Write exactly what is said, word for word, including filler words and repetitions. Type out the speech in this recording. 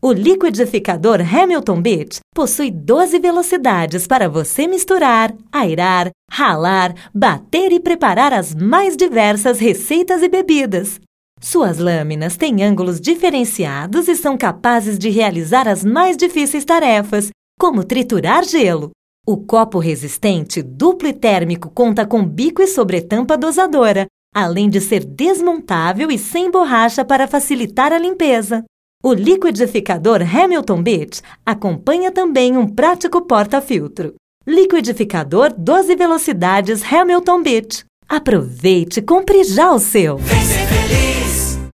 O liquidificador Hamilton Beach possui doze velocidades para você misturar, airar, ralar, bater e preparar as mais diversas receitas e bebidas. Suas lâminas têm ângulos diferenciados e são capazes de realizar as mais difíceis tarefas, como triturar gelo. O copo resistente duplo e térmico conta com bico e sobretampa dosadora, além de ser desmontável e sem borracha para facilitar a limpeza. O liquidificador Hamilton Beach acompanha também um prático porta-filtro. Liquidificador doze velocidades Hamilton Beach. Aproveite e compre já o seu!